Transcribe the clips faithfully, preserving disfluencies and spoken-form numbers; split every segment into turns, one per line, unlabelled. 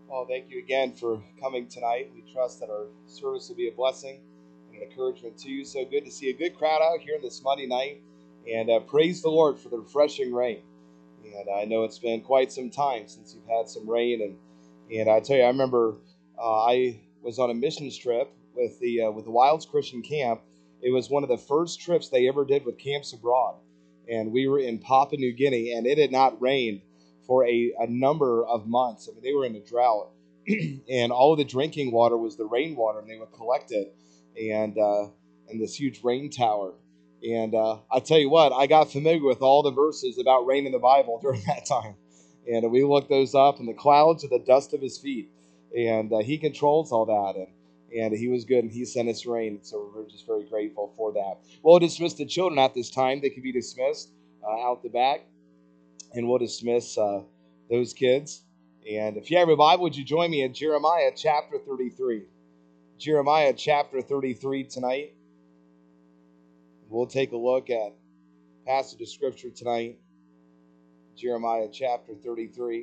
Well, thank you again for coming tonight. We trust that our service will be a blessing and an encouragement to you. So good to see a good crowd out here this Monday night. And uh, praise the Lord for the refreshing rain. And I know it's been quite some time since you've had some rain. And and I tell you, I remember uh, I was on a missions trip with the uh, with the Wilds Christian Camp. It was one of the first trips they ever did with Camps Abroad. And we were in Papua New Guinea, and it had not rained for a, a number of months. I mean, they were in a drought, and all of the drinking water was the rainwater, and they would collect it, and uh, and this huge rain tower. And uh, I tell you what, I got familiar with all the verses about rain in the Bible during that time, and we looked those up. And the clouds are the dust of His feet, and uh, He controls all that, and and He was good, and He sent us rain. So we're just very grateful for that. We'll dismiss the children at this time; they can be dismissed uh, out the back. And we'll dismiss uh, those kids. And if you have a Bible, would you join me in Jeremiah chapter thirty-three? Jeremiah chapter thirty-three tonight. We'll take a look at passage of Scripture tonight. Jeremiah chapter thirty-three.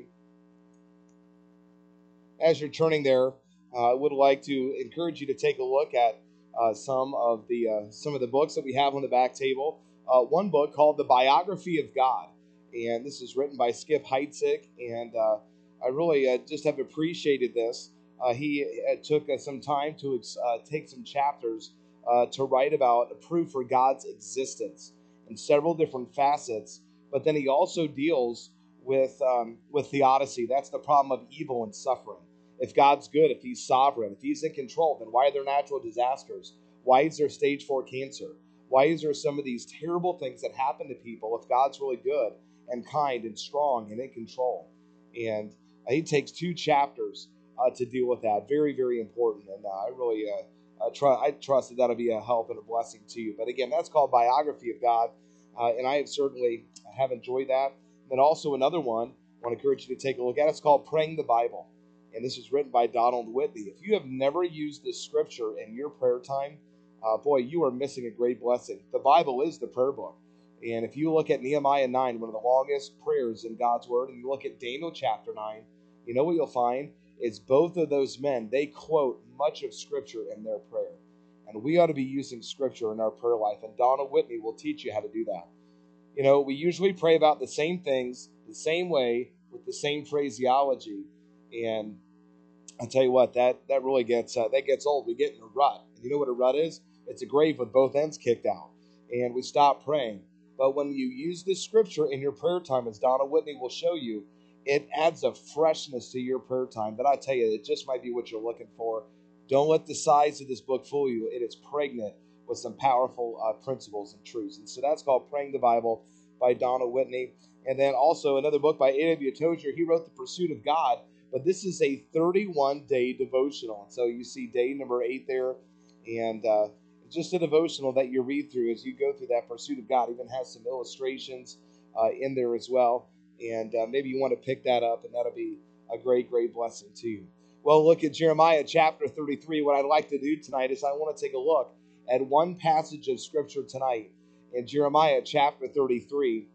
As you're turning there, uh, I would like to encourage you to take a look at uh, some of the uh, some of the books that we have on the back table. Uh, one book called The Biography of God. And this is written by Skip Heitzig, and uh, I really uh, just have appreciated this. Uh, he uh, took uh, some time to uh, take some chapters uh, to write about a proof for God's existence in several different facets, but then he also deals with um, with theodicy. That's the problem of evil and suffering. If God's good, if He's sovereign, if He's in control, then why are there natural disasters? Why is there stage four cancer? Why is there some of these terrible things that happen to people if God's really good and kind and strong and in control? And uh, he takes two chapters uh, to deal with that. Very, very important. And uh, I really uh, uh, try, I trust that that'll be a help and a blessing to you. But again, that's called Biography of God. Uh, and I have certainly have enjoyed that. And then also another one I want to encourage you to take a look at. It's called Praying the Bible. And this is written by Donald Whitney. If you have never used this scripture in your prayer time, uh, boy, you are missing a great blessing. The Bible is the prayer book. And if you look at Nehemiah nine, one of the longest prayers in God's Word, and you look at Daniel chapter nine, you know what you'll find is both of those men, they quote much of Scripture in their prayer. And we ought to be using Scripture in our prayer life. And Donald Whitney will teach you how to do that. You know, we usually pray about the same things, the same way, with the same phraseology. And I'll tell you what, that, that really gets uh, that gets old. We get in a rut. And you know what a rut is? It's a grave with both ends kicked out. And we stop praying. But when you use this scripture in your prayer time, as Donald Whitney will show you, it adds a freshness to your prayer time that I tell you, it just might be what you're looking for. Don't let the size of this book fool you. It is pregnant with some powerful uh, principles and truths. And so that's called Praying the Bible by Donald Whitney. And then also another book by A W Tozer. He wrote The Pursuit of God, but this is a thirty-one day devotional. And so you see day number eight there, and uh, just a devotional that you read through as you go through that pursuit of God. Even has some illustrations uh, in there as well. And uh, maybe you want to pick that up, and that'll be a great, great blessing to you. Well, look at Jeremiah chapter thirty-three. What I'd like to do tonight is I want to take a look at one passage of Scripture tonight in Jeremiah chapter thirty-three.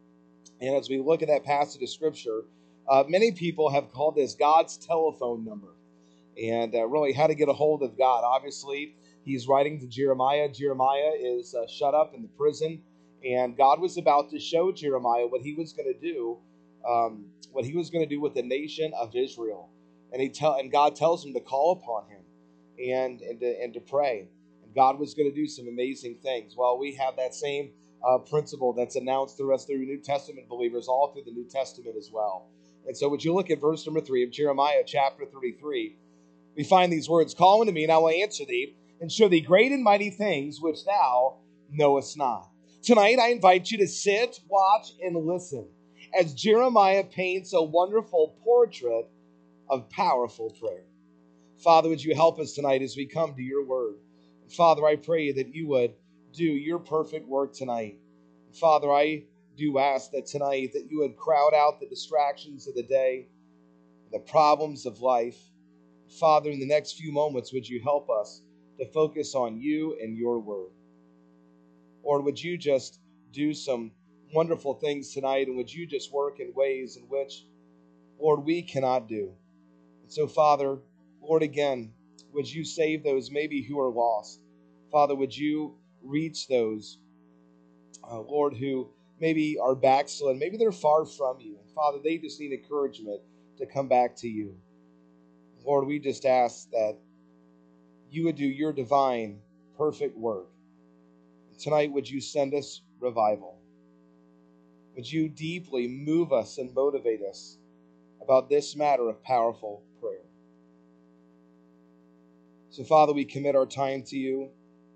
And as we look at that passage of Scripture, uh, many people have called this God's telephone number. And uh, really how to get a hold of God. Obviously, he's writing to Jeremiah. Jeremiah is uh, shut up in the prison, and God was about to show Jeremiah what he was going to do, um, what he was going to do with the nation of Israel. And he tell, and God tells him to call upon him and and to, and to pray. And God was going to do some amazing things. Well, we have that same uh, principle that's announced through us through New Testament believers, all through the New Testament as well. And so, would you look at verse number three of Jeremiah chapter thirty-three? We find these words, "Call unto me, and I will answer thee, and show thee great and mighty things which thou knowest not." Tonight, I invite you to sit, watch, and listen as Jeremiah paints a wonderful portrait of powerful prayer. Father, would you help us tonight as we come to your word? And Father, I pray that you would do your perfect work tonight. And Father, I do ask that tonight that you would crowd out the distractions of the day, the problems of life. Father, in the next few moments, would you help us to focus on you and your word? Or would you just do some wonderful things tonight, and would you just work in ways in which, Lord, we cannot do? And so, Father, Lord, again, would you save those maybe who are lost? Father, would you reach those, uh, Lord, who maybe are backslidden, maybe they're far from you. Father, they just need encouragement to come back to you. Lord, we just ask that you would do your divine, perfect work. Tonight, would you send us revival? Would you deeply move us and motivate us about this matter of powerful prayer? So, Father, we commit our time to you.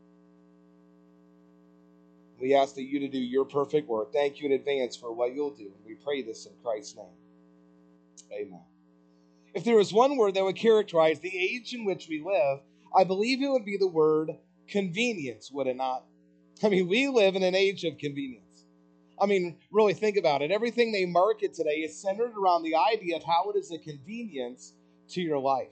We ask that you to do your perfect work. Thank you in advance for what you'll do. We pray this in Christ's name. Amen. If there was one word that would characterize the age in which we live, I believe it would be the word convenience, would it not? I mean, we live in an age of convenience. I mean, really think about it. Everything they market today is centered around the idea of how it is a convenience to your life.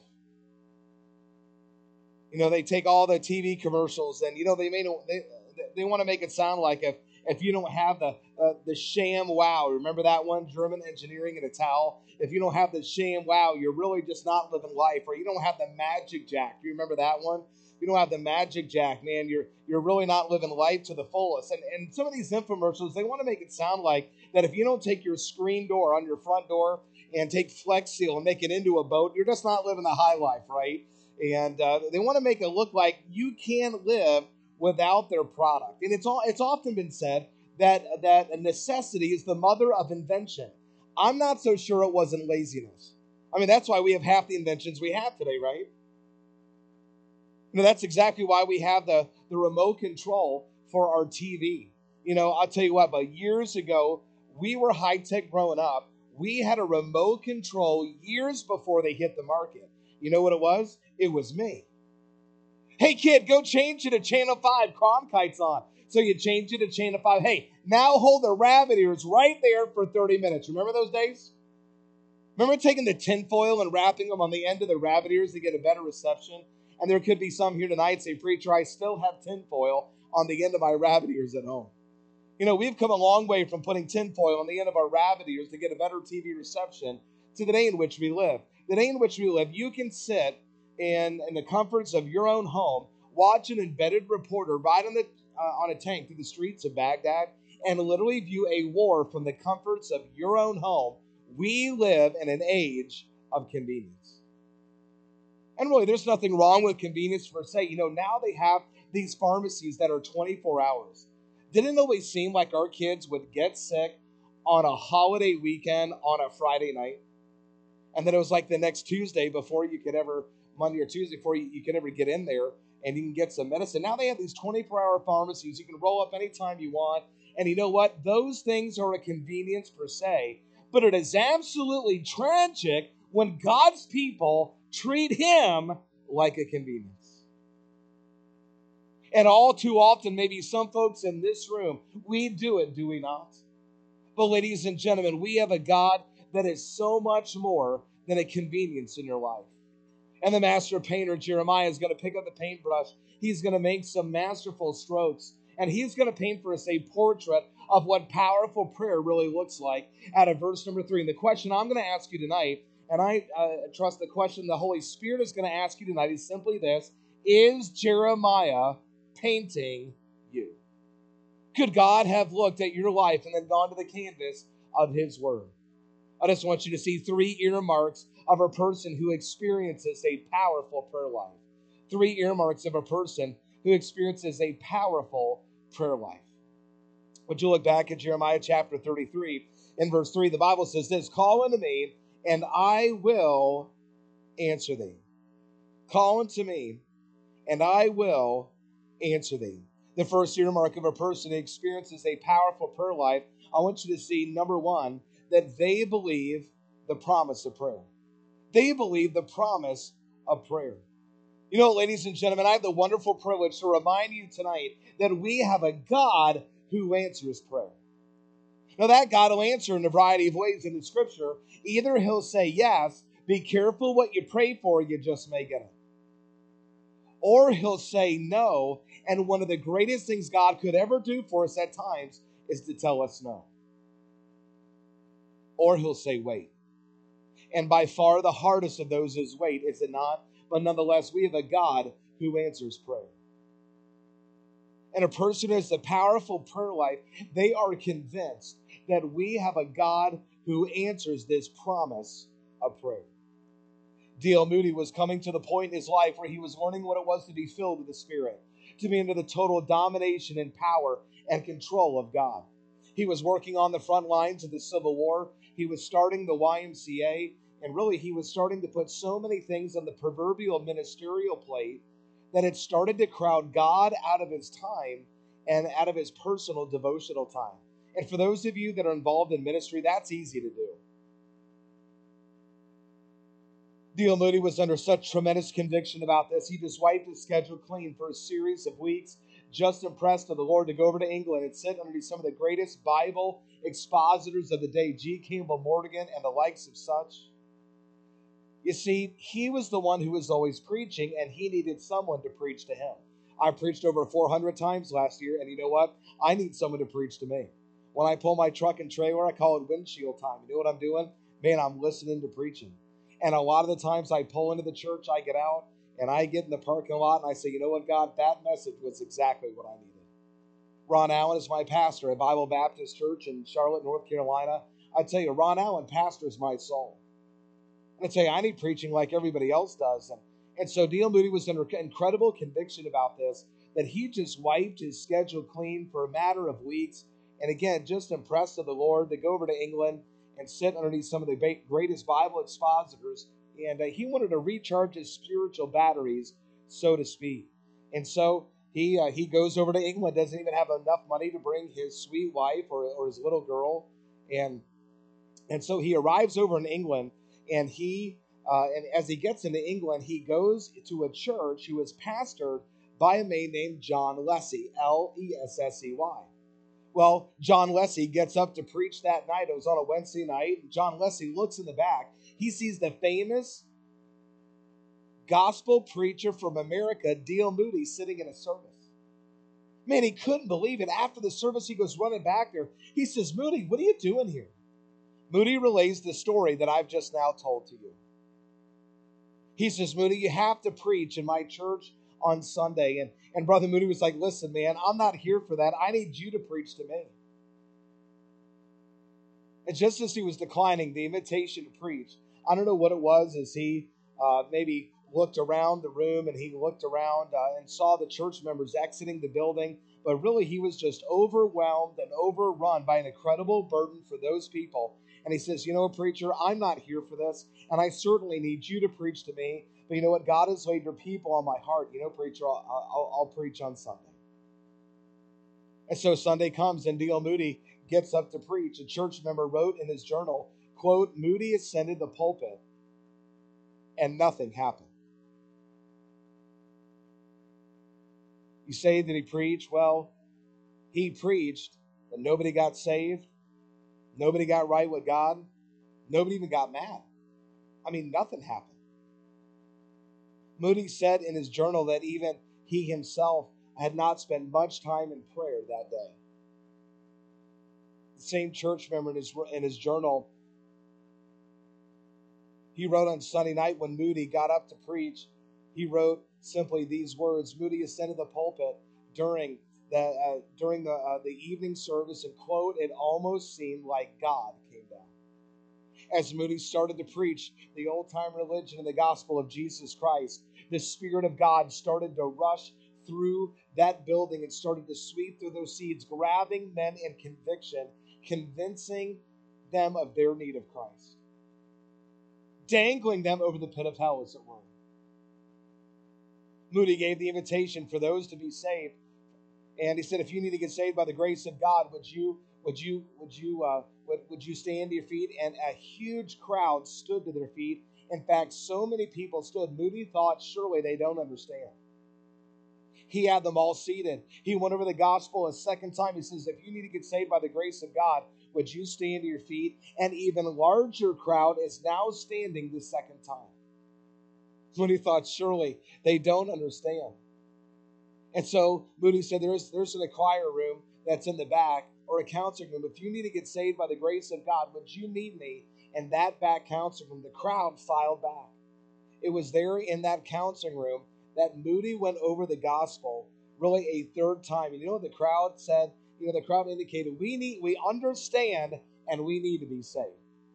You know, they take all the T V commercials and, you know, they may they, they want to make it sound like if, if you don't have the uh, the sham wow, remember that one, German engineering in a towel? If you don't have the sham wow, you're really just not living life. Or you don't have the magic jack. Do you remember that one? If you don't have the magic jack, man, you're you're really not living life to the fullest. And, and some of these infomercials, they want to make it sound like that if you don't take your screen door on your front door and take Flex Seal and make it into a boat, you're just not living the high life, right? And uh, they want to make it look like you can't live without their product. And it's all it's often been said that that a necessity is the mother of invention. I'm not so sure it wasn't laziness. I mean, that's why we have half the inventions we have today, right? You know, that's exactly why we have the, the remote control for our T V. You know, I'll tell you what, but years ago, we were high-tech growing up. We had a remote control years before they hit the market. You know what it was? It was me. Hey, kid, go change it to Channel five. Cronkite's on. So you change it to Channel five. Hey, now hold the rabbit ears right there for thirty minutes. Remember those days? Remember taking the tinfoil and wrapping them on the end of the rabbit ears to get a better reception? And there could be some here tonight say, preacher, I still have tinfoil on the end of my rabbit ears at home. You know, we've come a long way from putting tinfoil on the end of our rabbit ears to get a better T V reception to the day in which we live. The day in which we live, you can sit in, in the comforts of your own home, watch an embedded reporter ride on, the, uh, on a tank through the streets of Baghdad, and literally view a war from the comforts of your own home. We live in an age of convenience. And really, there's nothing wrong with convenience per se. You know, now they have these pharmacies that are twenty-four hours. Didn't it always seem like our kids would get sick on a holiday weekend on a Friday night? And then it was like the next Tuesday before you could ever, Monday or Tuesday, before you, you could ever get in there and you can get some medicine. Now they have these twenty-four hour pharmacies. You can roll up anytime you want. And you know what? Those things are a convenience per se. But it is absolutely tragic when God's people treat him like a convenience. And all too often, maybe some folks in this room, we do it, do we not? But ladies and gentlemen, we have a God that is so much more than a convenience in your life. And the master painter, Jeremiah, is going to pick up the paintbrush. He's going to make some masterful strokes. And he's going to paint for us a portrait of what powerful prayer really looks like out of verse number three. And the question I'm going to ask you tonight, and I uh, trust the question the Holy Spirit is going to ask you tonight, is simply this: is Jeremiah painting you? Could God have looked at your life and then gone to the canvas of his word? I just want you to see three earmarks of a person who experiences a powerful prayer life. Three earmarks of a person who experiences a powerful prayer life. Would you look back at Jeremiah chapter thirty-three in verse three? The Bible says this: call unto me, and I will answer thee. Call unto me, and I will answer thee. The first earmark of a person who experiences a powerful prayer life, I want you to see, number one, that they believe the promise of prayer. They believe the promise of prayer. You know, ladies and gentlemen, I have the wonderful privilege to remind you tonight that we have a God who answers prayer. Now, that God will answer in a variety of ways in the scripture. Either he'll say, yes, be careful what you pray for, you just may get it. Or he'll say no, and one of the greatest things God could ever do for us at times is to tell us no. Or he'll say wait. And by far the hardest of those is wait, is it not? But nonetheless, we have a God who answers prayer. And a person who has a powerful prayer life, they are convinced that we have a God who answers this promise of prayer. D L Moody was coming to the point in his life where he was learning what it was to be filled with the Spirit, to be under the total domination and power and control of God. He was working on the front lines of the Civil War. He was starting the Y M C A, and really he was starting to put so many things on the proverbial ministerial plate that it started to crowd God out of his time and out of his personal devotional time. And for those of you that are involved in ministry, that's easy to do. D L Moody was under such tremendous conviction about this. He just wiped his schedule clean for a series of weeks, just impressed of the Lord, to go over to England and sit underneath some of the greatest Bible expositors of the day, G. Campbell Morgan and the likes of such. You see, he was the one who was always preaching, and he needed someone to preach to him. I preached over four hundred times last year, and you know what? I need someone to preach to me. When I pull my truck and trailer, I call it windshield time. You know what I'm doing? Man, I'm listening to preaching. And a lot of the times I pull into the church, I get out, and I get in the parking lot, and I say, you know what, God, that message was exactly what I needed. Ron Allen is my pastor at Bible Baptist Church in Charlotte, North Carolina. I tell you, Ron Allen pastors my soul. And I tell you, I need preaching like everybody else does. And, and so D L Moody was under incredible conviction about this, that he just wiped his schedule clean for a matter of weeks. And again, just impressed of the Lord to go over to England and sit underneath some of the greatest Bible expositors. And uh, he wanted to recharge his spiritual batteries, so to speak. And so he uh, he goes over to England, doesn't even have enough money to bring his sweet wife or, or his little girl. And, and so he arrives over in England, and he uh, and as he gets into England, he goes to a church who is pastored by a man named John Lessey, L E S S E Y. Well, John Lessey gets up to preach that night. It was on a Wednesday night. John Lessey looks in the back. He sees the famous gospel preacher from America, D L Moody, sitting in a service. Man, he couldn't believe it. After the service, he goes running back there. He says, Moody, what are you doing here? Moody relays the story that I've just now told to you. He says, Moody, you have to preach in my church on Sunday. And, and Brother Moody was like, listen, man, I'm not here for that. I need you to preach to me. And just as he was declining the invitation to preach, I don't know what it was, as he uh, maybe looked around the room and he looked around uh, and saw the church members exiting the building. But really, he was just overwhelmed and overrun by an incredible burden for those people. And he says, you know, preacher, I'm not here for this, and I certainly need you to preach to me. But you know what? God has laid your people on my heart. You know, preacher, I'll, I'll, I'll preach on Sunday. And so Sunday comes, and D L Moody gets up to preach. A church member wrote in his journal, quote, Moody ascended the pulpit, and nothing happened. You say that he preached? Well, he preached, but nobody got saved. Nobody got right with God. Nobody even got mad. I mean, nothing happened. Moody said in his journal that even he himself had not spent much time in prayer that day. The same church member in his, in his journal, he wrote on Sunday night when Moody got up to preach, he wrote simply these words, Moody ascended the pulpit during the, uh, during the, uh, the evening service, and quote, it almost seemed like God came down. As Moody started to preach the old-time religion and the gospel of Jesus Christ, the Spirit of God started to rush through that building and started to sweep through those seats, grabbing men in conviction, convincing them of their need of Christ, dangling them over the pit of hell, as it were. Moody gave the invitation for those to be saved, and he said, if you need to get saved by the grace of God, would you Would you would you uh, would, would you stand to your feet? And a huge crowd stood to their feet. In fact, so many people stood. Moody thought, surely they don't understand. He had them all seated. He went over the gospel a second time. He says, if you need to get saved by the grace of God, would you stand to your feet? An even larger crowd is now standing the second time. Moody thought, surely they don't understand. And so Moody said, there's, there's an choir room that's in the back, or a counseling room. If you need to get saved by the grace of God, would you meet me And that back counseling room, the crowd filed back. It was there in that counseling room that Moody went over the gospel really a third time. And you know what the crowd said? You know, the crowd indicated, we need, we understand, and we need to be saved.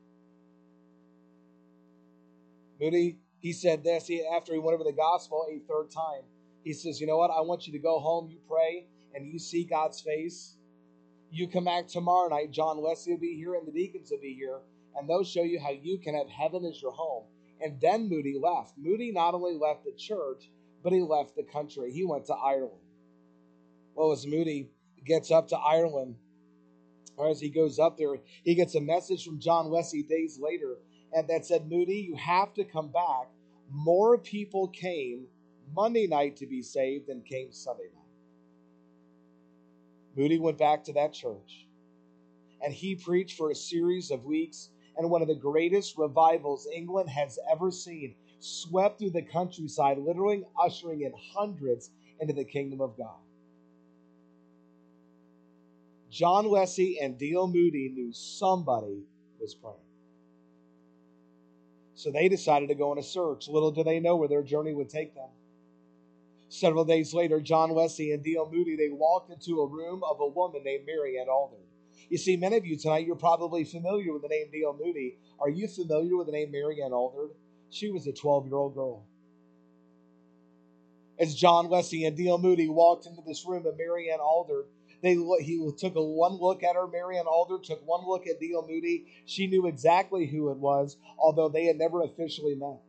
Moody, he said this he, after he went over the gospel a third time. He says, you know what? I want you to go home, you pray, and you see God's face. You come back tomorrow night. John Wesley will be here, and the deacons will be here, and they'll show you how you can have heaven as your home. And then Moody left. Moody not only left the church, but he left the country. He went to Ireland. Well, as Moody gets up to Ireland, or as he goes up there, he gets a message from John Wesley days later, and that said, Moody, you have to come back. More people came Monday night to be saved than came Sunday night. Moody went back to that church, and he preached for a series of weeks, and one of the greatest revivals England has ever seen swept through the countryside, literally ushering in hundreds into the kingdom of God. John Wesley and D L Moody knew somebody was praying. So they decided to go on a search. Little did they know where their journey would take them. Several days later, John Wesley and D L Moody, they walked into a room of a woman named Mary Ann Alder. You see, many of you tonight, you're probably familiar with the name D L Moody. Are you familiar with the name Mary Ann Alder? She was a twelve-year-old girl. As John Wesley and D L Moody walked into this room of Mary Ann Alder, They, he took a one look at her. Mary Ann Alder took one look at D L Moody. She knew exactly who it was, although they had never officially met.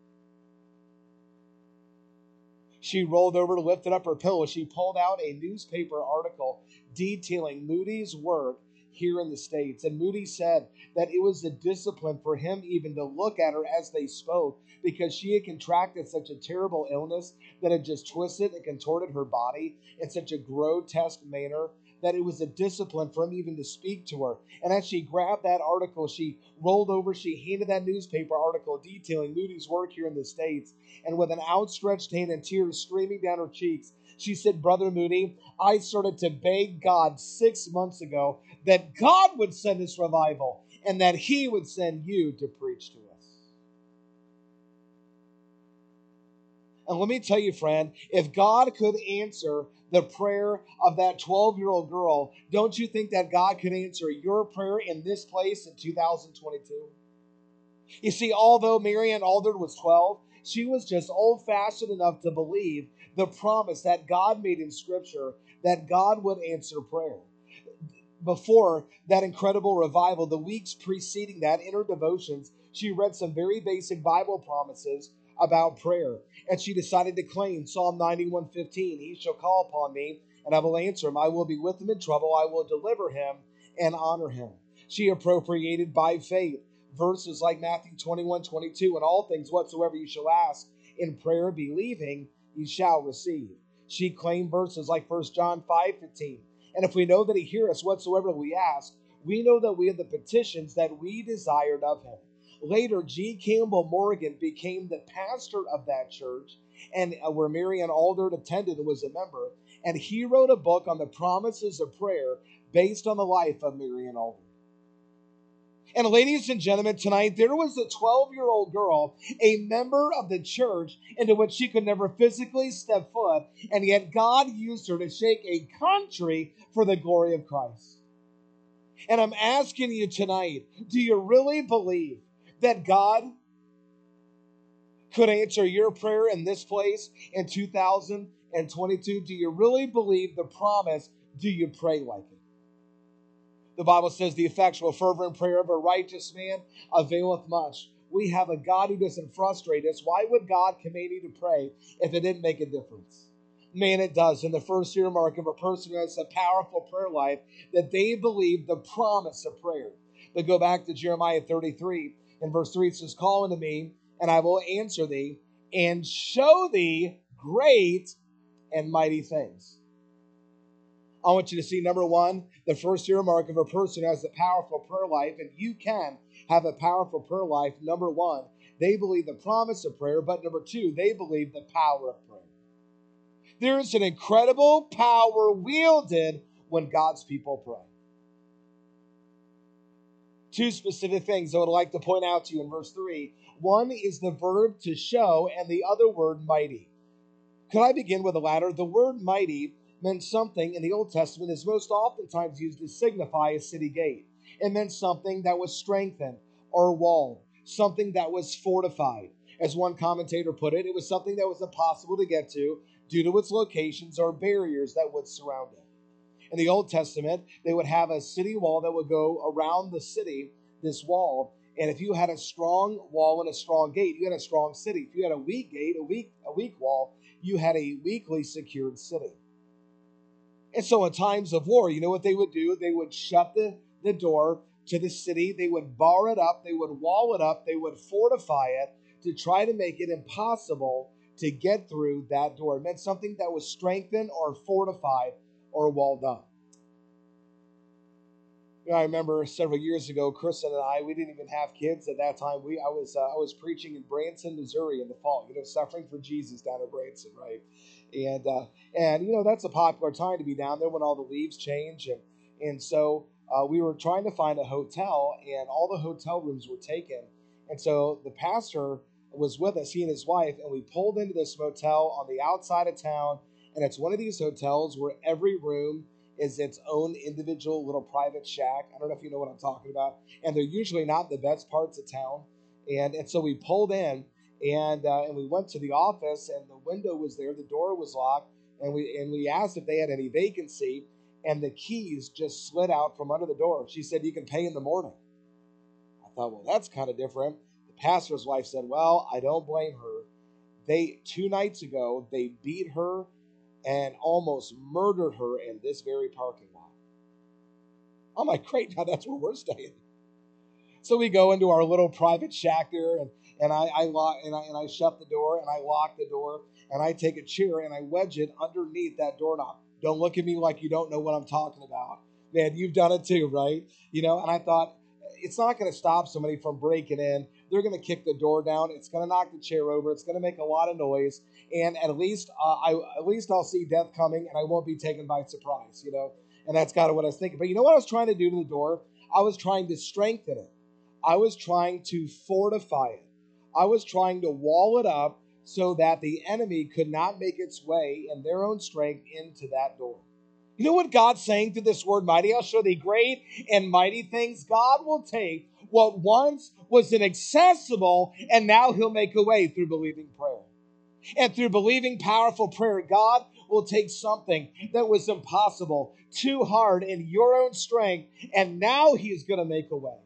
She rolled over, lifted up her pillow. She pulled out a newspaper article detailing Moody's work here in the States. And Moody said that it was a discipline for him even to look at her as they spoke, because she had contracted such a terrible illness that had just twisted and contorted her body in such a grotesque manner that it was a discipline for him even to speak to her. And as she grabbed that article, she rolled over, she handed that newspaper article detailing Moody's work here in the States. And with an outstretched hand and tears streaming down her cheeks, she said, Brother Moody, I started to beg God six months ago that God would send us revival and that he would send you to preach to us. And let me tell you, friend, if God could answer the prayer of that twelve-year-old girl, don't you think that God could answer your prayer in this place in two thousand twenty-two? You see, although Mary Ann Alder was twelve, she was just old-fashioned enough to believe the promise that God made in Scripture that God would answer prayer. Before that incredible revival, the weeks preceding that, in her devotions, she read some very basic Bible promises about prayer. And she decided to claim Psalm ninety-one fifteen, he shall call upon me, and I will answer him. I will be with him in trouble. I will deliver him and honor him. She appropriated by faith verses like Matthew twenty-one twenty-two, and all things whatsoever you shall ask in prayer, believing, you shall receive. She claimed verses like First John five fifteen. And if we know that he hears us whatsoever we ask, we know that we have the petitions that we desired of him. Later, G. Campbell Morgan became the pastor of that church, and uh, where Mary Ann Alder attended and was a member. And he wrote a book on the promises of prayer based on the life of Mary Ann Alder. And ladies and gentlemen, tonight there was a twelve-year-old girl, a member of the church into which she could never physically step foot, and yet God used her to shake a country for the glory of Christ. And I'm asking you tonight, do you really believe that God could answer your prayer in this place in two thousand twenty-two? Do you really believe the promise? Do you pray like it? The Bible says the effectual fervent prayer of a righteous man availeth much. We have a God who doesn't frustrate us. Why would God command you to pray if it didn't make a difference? Man, it does. And the first earmark of a person who has a powerful prayer life, that they believe the promise of prayer. But go back to Jeremiah thirty-three. In verse three, it says, call unto me, and I will answer thee, and show thee great and mighty things. I want you to see, number one, the first earmark of a person who has a powerful prayer life, and you can have a powerful prayer life. Number one, they believe the promise of prayer, but number two, they believe the power of prayer. There is an incredible power wielded when God's people pray. Two specific things I would like to point out to you in verse three. One is the verb to show, and the other word mighty. Could I begin with the latter? The word mighty meant something in the Old Testament is most oftentimes used to signify a city gate. It meant something that was strengthened or walled, something that was fortified. As one commentator put it, it was something that was impossible to get to due to its locations or barriers that would surround it. In the Old Testament, they would have a city wall that would go around the city, this wall. And if you had a strong wall and a strong gate, you had a strong city. If you had a weak gate, a weak, a weak wall, you had a weakly secured city. And so in times of war, you know what they would do? They would shut the, the door to the city. They would bar it up. They would wall it up. They would fortify it to try to make it impossible to get through that door. It meant something that was strengthened or fortified or walled up. You know, I remember several years ago, Kristen and I, we didn't even have kids at that time. We I was uh, I was preaching in Branson, Missouri in the fall. You know, suffering for Jesus down in Branson, right? And uh, and you know that's a popular time to be down there when all the leaves change, and and so uh, we were trying to find a hotel, and all the hotel rooms were taken. And so the pastor was with us, he and his wife, and we pulled into this motel on the outside of town. And it's one of these hotels where every room is its own individual little private shack. I don't know if you know what I'm talking about. And they're usually not the best parts of town. And, and so we pulled in and uh, and we went to the office, and the window was there, the door was locked, and we and we asked if they had any vacancy, and the keys just slid out from under the door. She said, "You can pay in the morning." I thought, well, that's kind of different. The pastor's wife said, "Well, I don't blame her. They two nights ago they beat her and almost murdered her in this very parking lot." I'm like, great, now that's where we're staying. So we go into our little private shack there, and, and I, I lock and I and I shut the door and I lock the door, and I take a chair and I wedge it underneath that doorknob. Don't look at me like you don't know what I'm talking about. Man, you've done it too, right? You know, and I thought, it's not going to stop somebody from breaking in. They're going to kick the door down. It's going to knock the chair over. It's going to make a lot of noise. And at least uh, I at least I'll see death coming, and I won't be taken by surprise, you know. And that's kind of what I was thinking. But you know what I was trying to do to the door? I was trying to strengthen it. I was trying to fortify it. I was trying to wall it up so that the enemy could not make its way in their own strength into that door. You know what God's saying through this word mighty? I'll show thee great and mighty things. God will take what once was inaccessible, and now he'll make a way through believing prayer. And through believing powerful prayer, God will take something that was impossible, too hard in your own strength, and now he's going to make a way.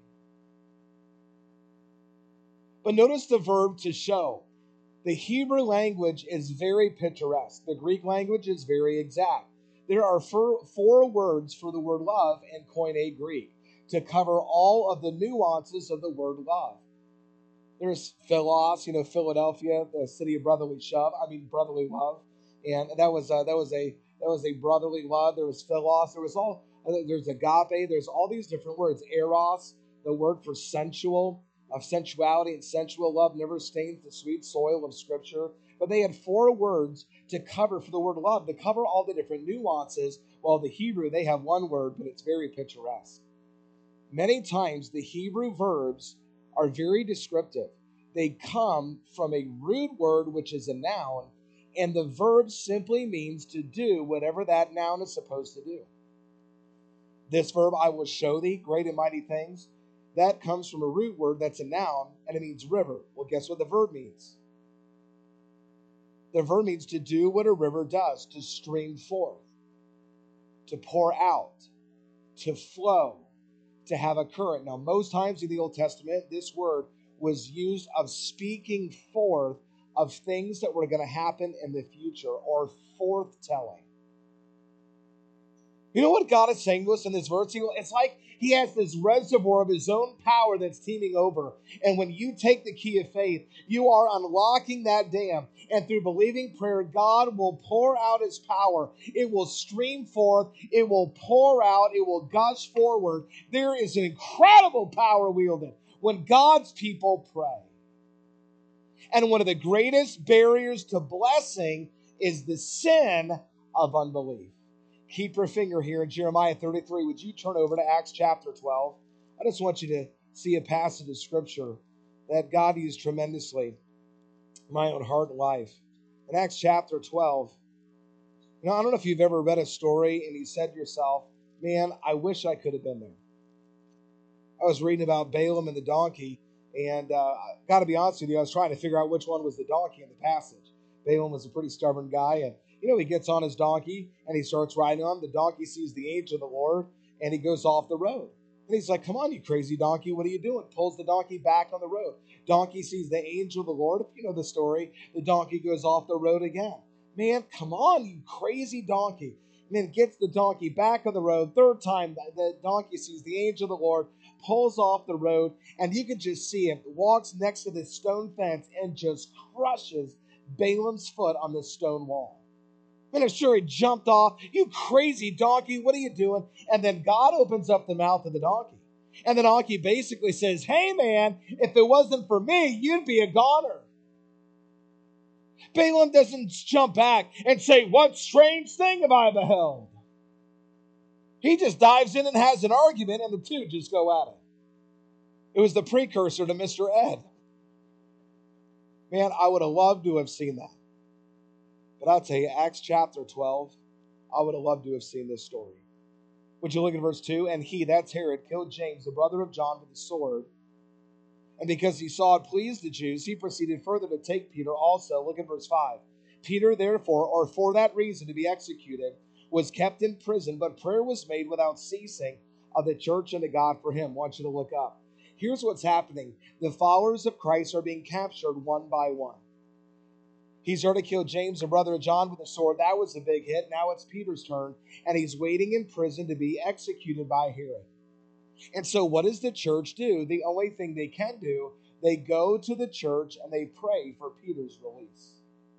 But notice the verb to show. The Hebrew language is very picturesque. The Greek language is very exact. There are four, four words for the word love in Koine Greek to cover all of the nuances of the word love. There's Philos, you know, Philadelphia, the city of brotherly shove. I mean, brotherly love, and that was uh, that was a that was a brotherly love. There was Philos. There was all. There's agape. There's all these different words. Eros, the word for sensual, of sensuality and sensual love, never stains the sweet soil of Scripture. But they had four words to cover for the word love, to cover all the different nuances. While the Hebrew, they have one word, but it's very picturesque. Many times the Hebrew verbs are very descriptive. They come from a root word, which is a noun, and the verb simply means to do whatever that noun is supposed to do. This verb, I will show thee great and mighty things, that comes from a root word that's a noun, and it means river. Well, guess what the verb means? The verb means to do what a river does, to stream forth, to pour out, to flow, to have a current. Now, most times in the Old Testament, this word was used of speaking forth of things that were going to happen in the future, or forthtelling. You know what God is saying to us in this verse? It's like he has this reservoir of his own power that's teeming over. And when you take the key of faith, you are unlocking that dam. And through believing prayer, God will pour out his power. It will stream forth. It will pour out. It will gush forward. There is an incredible power wielded when God's people pray. And one of the greatest barriers to blessing is the sin of unbelief. Keep your finger here in Jeremiah thirty-three. Would you turn over to Acts chapter twelve? I just want you to see a passage of Scripture that God used tremendously in my own heart and life. In Acts chapter twelve, you know, I don't know if you've ever read a story and you said to yourself, man, I wish I could have been there. I was reading about Balaam and the donkey, and uh, I got to be honest with you, I was trying to figure out which one was the donkey in the passage. Balaam was a pretty stubborn guy, and you know, he gets on his donkey and he starts riding on. The donkey sees the angel of the Lord, and he goes off the road. And he's like, come on, you crazy donkey, what are you doing? Pulls the donkey back on the road. Donkey sees the angel of the Lord. If you know the story, the donkey goes off the road again. Man, come on, you crazy donkey. And then gets the donkey back on the road. Third time, the donkey sees the angel of the Lord, pulls off the road, and you can just see him, walks next to this stone fence and just crushes Balaam's foot on this stone wall. And I'm sure he jumped off. You crazy donkey, what are you doing? And then God opens up the mouth of the donkey. And the donkey basically says, hey man, if it wasn't for me, you'd be a goner. Balaam doesn't jump back and say, what strange thing have I beheld? He just dives in and has an argument, and the two just go at it. It was the precursor to Mister Ed. Man, I would have loved to have seen that. But I'll tell you, Acts chapter twelve, I would have loved to have seen this story. Would you look at verse two? And he, that's Herod, killed James, the brother of John, with a sword. And because he saw it pleased the Jews, he proceeded further to take Peter also. Look at verse five. Peter, therefore, or for that reason to be executed, was kept in prison, but prayer was made without ceasing of the church and to God for him. I want you to look up. Here's what's happening. The followers of Christ are being captured one by one. He's already killed James, the brother of John, with a sword. That was a big hit. Now it's Peter's turn, and he's waiting in prison to be executed by Herod. And so what does the church do? The only thing they can do, they go to the church and they pray for Peter's release.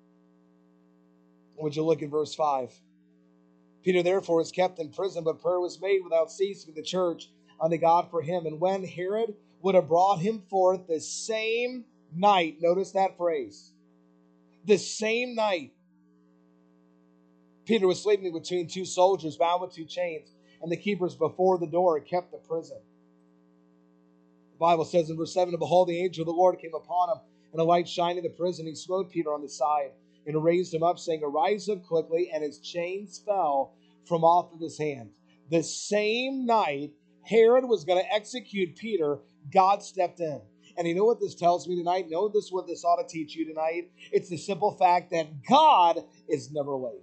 Would you look at verse five? Peter therefore was kept in prison, but prayer was made without ceasing in the church unto God for him. And when Herod would have brought him forth the same night, notice that phrase, the same night, Peter was sleeping between two soldiers, bound with two chains, and the keepers before the door kept the prison. The Bible says in verse seven, and behold, the angel of the Lord came upon him, and a light shined in the prison. He smote Peter on the side, and raised him up, saying, arise up quickly, and his chains fell from off of his hands. The same night Herod was going to execute Peter, God stepped in. And you know what this tells me tonight? You know this what this ought to teach you tonight? It's the simple fact that God is never late.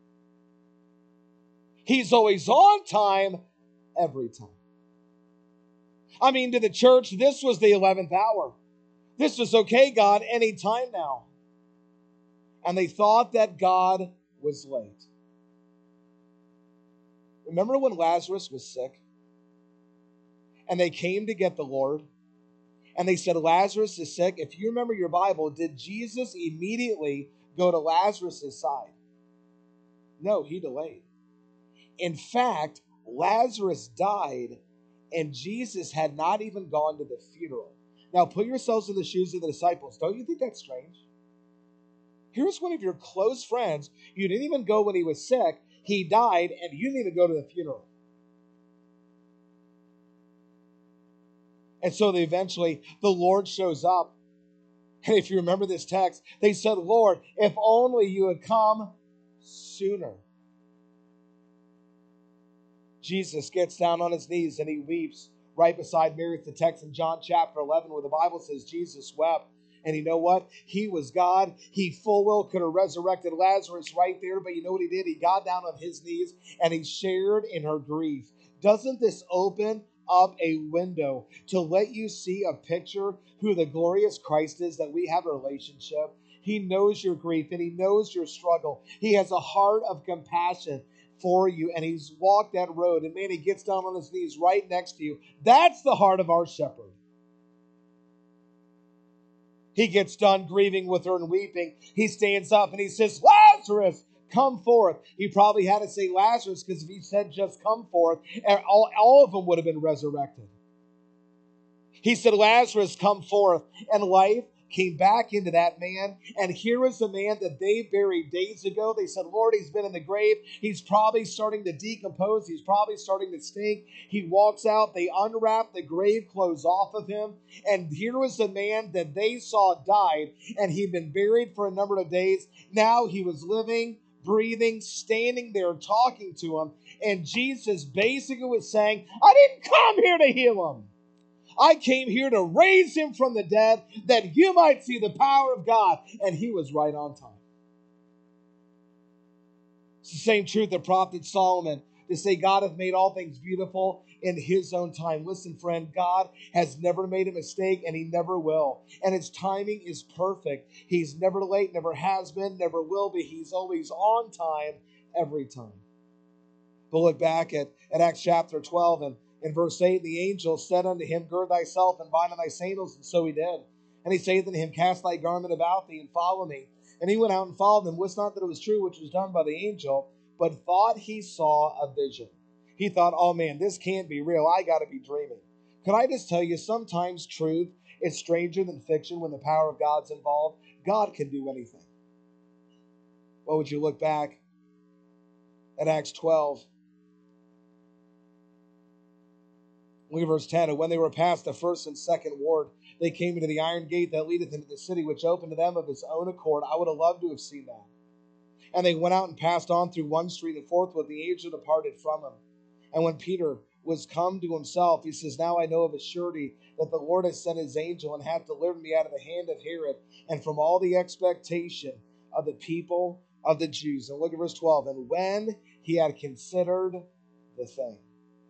He's always on time, every time. I mean, to the church, this was the eleventh hour. This was okay, God, any time now. And they thought that God was late. Remember when Lazarus was sick? And they came to get the Lord? And they said, Lazarus is sick. If you remember your Bible, did Jesus immediately go to Lazarus' side? No, he delayed. In fact, Lazarus died, and Jesus had not even gone to the funeral. Now, put yourselves in the shoes of the disciples. Don't you think that's strange? Here's one of your close friends. You didn't even go when he was sick. He died, and you didn't even go to the funeral. And so they eventually, the Lord shows up. And if you remember this text, they said, Lord, if only you had come sooner. Jesus gets down on his knees and he weeps right beside Mary. The text in John chapter eleven where the Bible says Jesus wept. And you know what? He was God. He full well could have resurrected Lazarus right there. But you know what he did? He got down on his knees and he shared in her grief. Doesn't this open up a window to let you see a picture who the glorious Christ is, that we have a relationship? He knows your grief and he knows your struggle. He has a heart of compassion for you, and he's walked that road, and man, he gets down on his knees right next to you. That's the heart of our shepherd. He gets done grieving with her and weeping. He stands up and he says, Lazarus, come forth. He probably had to say Lazarus, because if he said just come forth, all, all of them would have been resurrected. He said, Lazarus, come forth. And life came back into that man. And here was the man that they buried days ago. They said, Lord, he's been in the grave. He's probably starting to decompose. He's probably starting to stink. He walks out. They unwrap the grave clothes off of him. And here was the man that they saw died. And he'd been buried for a number of days. Now he was living, breathing, standing there talking to him. And Jesus basically was saying, I didn't come here to heal him. I came here to raise him from the dead that you might see the power of God. And he was right on time. It's the same truth the prophet Solomon to say God hath made all things beautiful in his own time. Listen, friend, God has never made a mistake and he never will. And his timing is perfect. He's never late, never has been, never will be. He's always on time every time. But look back at, at Acts chapter twelve and in verse eight, the angel said unto him, Gird thyself and bind on thy sandals. And so he did. And he saith unto him, Cast thy garment about thee and follow me. And he went out and followed them, wist not that it was true which was done by the angel, but thought he saw a vision. He thought, oh man, this can't be real. I got to be dreaming. Could I just tell you, sometimes truth is stranger than fiction when the power of God's involved. God can do anything. What would you look back at Acts twelve? Look at verse ten. And when they were past the first and second ward, they came into the iron gate that leadeth into the city, which opened to them of his own accord. I would have loved to have seen that. And they went out and passed on through one street, and forthwith the angel departed from him. And when Peter was come to himself, he says, Now I know of a surety that the Lord has sent his angel, and hath delivered me out of the hand of Herod, and from all the expectation of the people of the Jews. And look at verse twelve. And when he had considered the thing.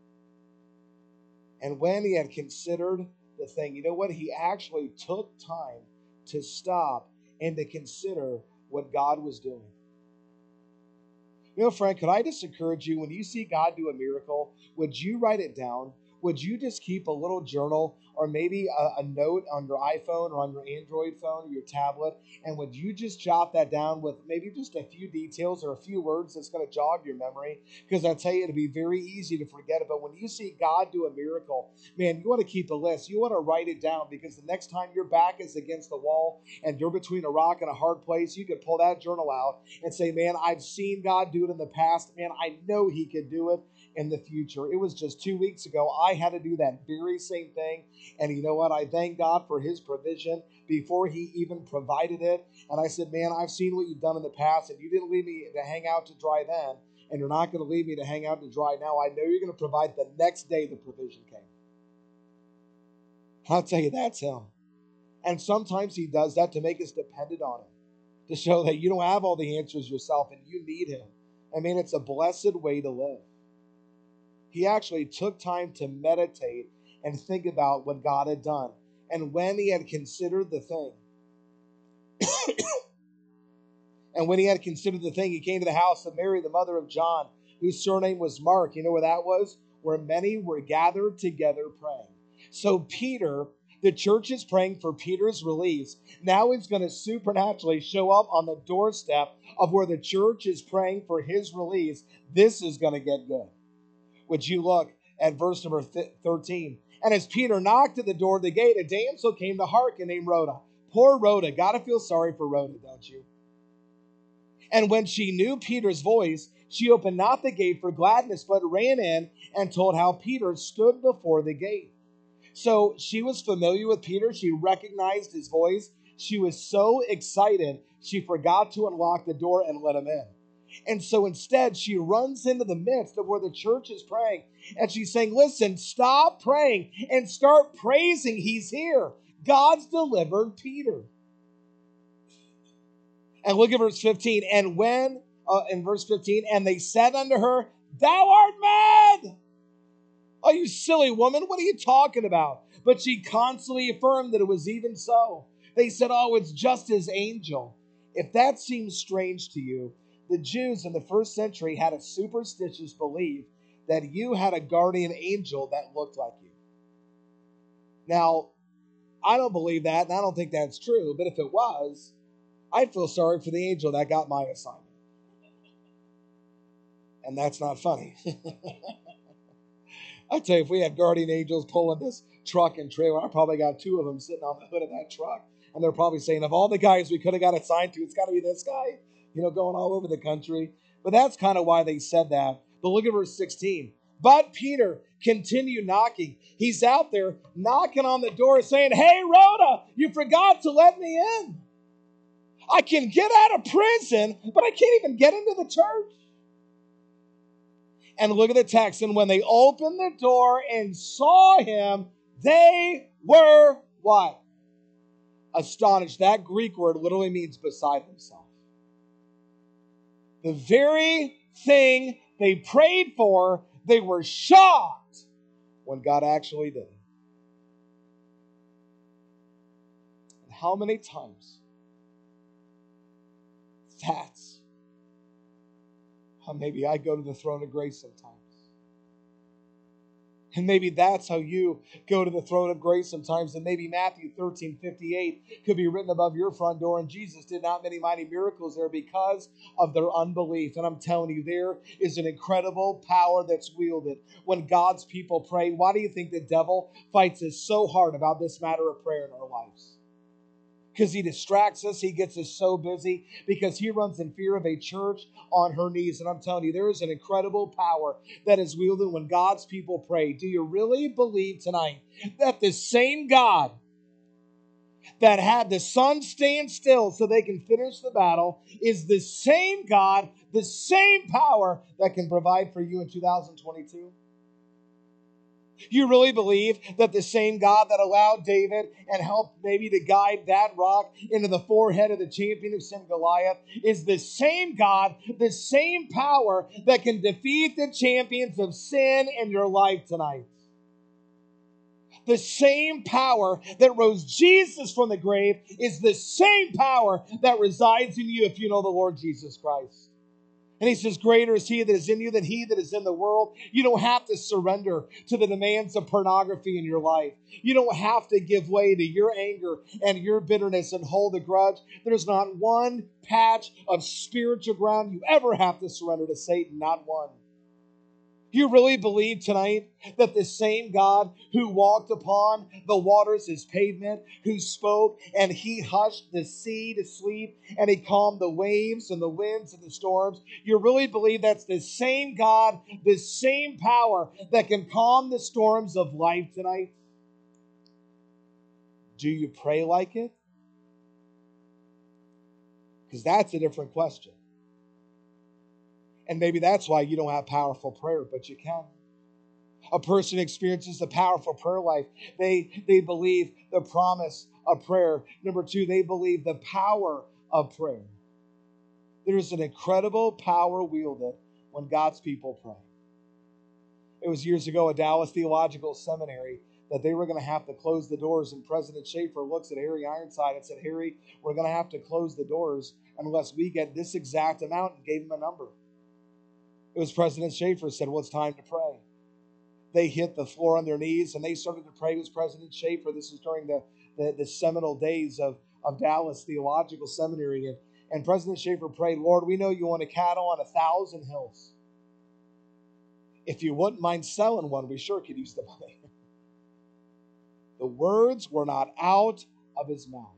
And when he had considered the thing, you know what? He actually took time to stop and to consider what God was doing. You know, friend, could I just encourage you, when you see God do a miracle, would you write it down? Would you just keep a little journal or maybe a, a note on your iPhone or on your Android phone or your tablet? And would you just jot that down with maybe just a few details or a few words that's going to jog your memory? Because I tell you, it'd be very easy to forget it. But when you see God do a miracle, man, you want to keep a list. You want to write it down, because the next time your back is against the wall and you're between a rock and a hard place, you could pull that journal out and say, man, I've seen God do it in the past. Man, I know he could do it in the future. It was just two weeks ago. I had to do that very same thing. And you know what? I thank God for his provision before he even provided it. And I said, man, I've seen what you've done in the past, and you didn't leave me to hang out to dry then, and you're not going to leave me to hang out to dry now. I know you're going to provide the next day the provision came. I'll tell you, that's him. And sometimes he does that to make us dependent on him, to show that you don't have all the answers yourself and you need him. I mean, it's a blessed way to live. He actually took time to meditate and think about what God had done. And when he had considered the thing, and when he had considered the thing, he came to the house of Mary, the mother of John, whose surname was Mark. You know where that was? Where many were gathered together praying. So Peter, the church is praying for Peter's release. Now he's going to supernaturally show up on the doorstep of where the church is praying for his release. This is going to get good. Would you look at verse number thirteen? And as Peter knocked at the door of the gate, a damsel came to hearken named Rhoda. Poor Rhoda. Gotta feel sorry for Rhoda, don't you? And when she knew Peter's voice, she opened not the gate for gladness, but ran in and told how Peter stood before the gate. So she was familiar with Peter. She recognized his voice. She was so excited, she forgot to unlock the door and let him in. And so instead, she runs into the midst of where the church is praying. And she's saying, listen, stop praying and start praising. He's here. God's delivered Peter. And look at verse fifteen. And when, uh, in verse fifteen, and they said unto her, thou art mad. Oh, you silly woman, what are you talking about? But she constantly affirmed that it was even so. They said, oh, it's just his angel. If that seems strange to you, the Jews in the first century had a superstitious belief that you had a guardian angel that looked like you. Now, I don't believe that, and I don't think that's true, but if it was, I'd feel sorry for the angel that got my assignment. And that's not funny. I tell you, if we had guardian angels pulling this truck and trailer, I probably got two of them sitting on the hood of that truck. And they're probably saying, of all the guys we could have got assigned to, it's got to be this guy, you know, going all over the country. But that's kind of why they said that. But look at verse sixteen. But Peter continued knocking. He's out there knocking on the door saying, hey, Rhoda, you forgot to let me in. I can get out of prison, but I can't even get into the church. And look at the text. And when they opened the door and saw him, they were what? Astonished. That Greek word literally means beside themselves. The very thing they prayed for, they were shocked when God actually did it. And how many times that's how maybe I go to the throne of grace sometimes. And maybe that's how you go to the throne of grace sometimes. And maybe Matthew thirteen fifty-eight could be written above your front door. And Jesus did not many mighty miracles there because of their unbelief. And I'm telling you, there is an incredible power that's wielded when God's people pray. Why do you think the devil fights us so hard about this matter of prayer in our lives? Because he distracts us. He gets us so busy because he runs in fear of a church on her knees. And I'm telling you, there is an incredible power that is wielded when God's people pray. Do you really believe tonight that the same God that had the sun stand still so they can finish the battle is the same God, the same power that can provide for you in two thousand twenty-two? You really believe that the same God that allowed David and helped maybe to guide that rock into the forehead of the champion of sin, Goliath, is the same God, the same power that can defeat the champions of sin in your life tonight? The same power that rose Jesus from the grave is the same power that resides in you if you know the Lord Jesus Christ. And he says, greater is he that is in you than he that is in the world. You don't have to surrender to the demands of pornography in your life. You don't have to give way to your anger and your bitterness and hold a grudge. There's not one patch of spiritual ground you ever have to surrender to Satan, not one. You really believe tonight that the same God who walked upon the waters as pavement, who spoke and he hushed the sea to sleep and he calmed the waves and the winds and the storms, you really believe that's the same God, the same power that can calm the storms of life tonight? Do you pray like it? Because that's a different question. And maybe that's why you don't have powerful prayer, but you can. A person experiences the powerful prayer life. They, they believe the promise of prayer. Number two, they believe the power of prayer. There's an incredible power wielded when God's people pray. It was years ago at Dallas Theological Seminary that they were going to have to close the doors, and President Schaefer looks at Harry Ironside and said, Harry, we're going to have to close the doors unless we get this exact amount, and gave him a number. It was President Schaefer said, well, it's time to pray. They hit the floor on their knees and they started to pray with President Schaefer. This is during the, the, the seminal days of, of Dallas Theological Seminary. And, and President Schaefer prayed, Lord, we know you want a cattle on a thousand hills. If you wouldn't mind selling one, we sure could use the money. The words were not out of his mouth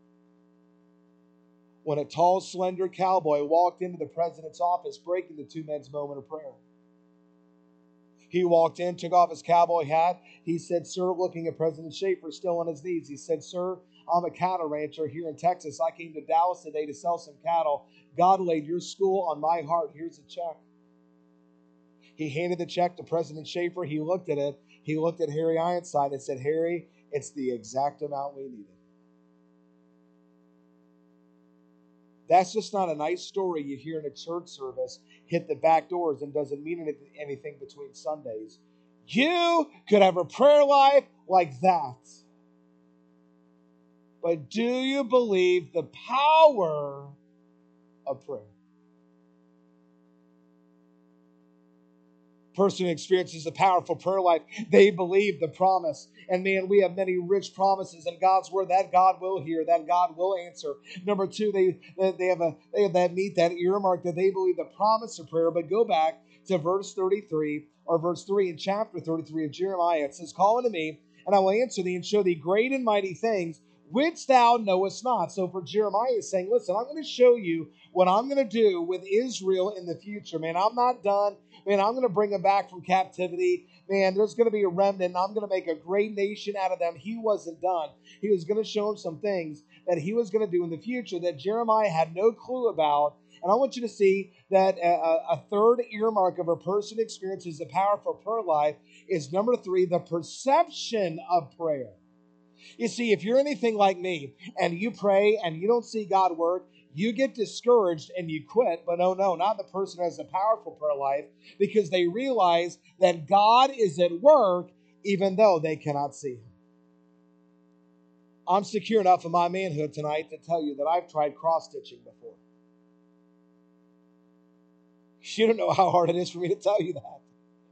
when a tall, slender cowboy walked into the president's office, breaking the two men's moment of prayer. He walked in, took off his cowboy hat. He said, sir, looking at President Schaefer still on his knees, he said, sir, I'm a cattle rancher here in Texas. I came to Dallas today to sell some cattle. God laid your school on my heart. Here's a check. He handed the check to President Schaefer. He looked at it. He looked at Harry Ironside and said, Harry, it's the exact amount we needed. That's just not a nice story you hear in a church service, hit the back doors, and doesn't mean anything between Sundays. You could have a prayer life like that. But do you believe the power of prayer? Person who experiences a powerful prayer life, they believe the promise. And man, we have many rich promises in God's word that God will hear, that God will answer. Number two, they they have a they have that meet that earmark that they believe the promise of prayer. But go back to verse thirty-three or verse three in chapter thirty-three of Jeremiah. It says, call unto me, and I will answer thee and show thee great and mighty things which thou knowest not. So for Jeremiah is saying, listen, I'm going to show you what I'm going to do with Israel in the future. Man, I'm not done. Man, I'm going to bring them back from captivity. Man, there's going to be a remnant, and I'm going to make a great nation out of them. He wasn't done. He was going to show him some things that he was going to do in the future that Jeremiah had no clue about. And I want you to see that a, a third earmark of a person experiences the power for prayer life is number three, the perception of prayer. You see, if you're anything like me and you pray and you don't see God work, you get discouraged and you quit. But no, no, not the person who has a powerful prayer life, because they realize that God is at work even though they cannot see him. I'm secure enough in my manhood tonight to tell you that I've tried cross-stitching before. You don't know how hard it is for me to tell you that.